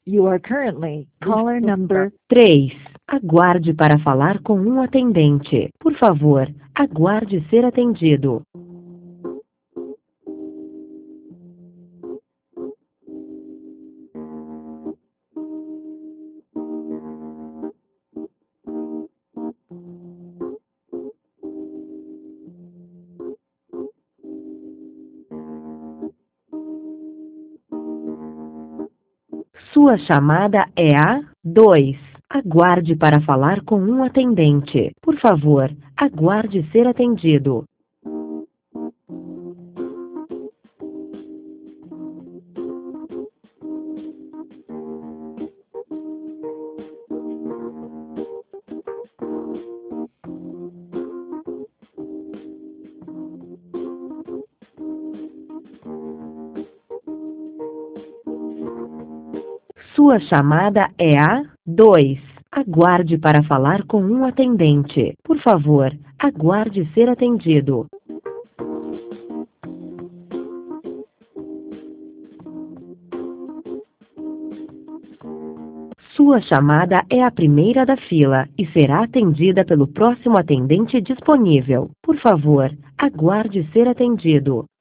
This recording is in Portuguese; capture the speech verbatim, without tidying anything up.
You are currently caller number. três. Aguarde para falar com um atendente. Por favor, aguarde ser atendido. Sua chamada é a dois. Aguarde para falar com um atendente. Por favor, aguarde ser atendido. Sua chamada é a dois. Aguarde para falar com um atendente. Por favor, aguarde ser atendido. Sua chamada é a primeira da fila e será atendida pelo próximo atendente disponível. Por favor, aguarde ser atendido.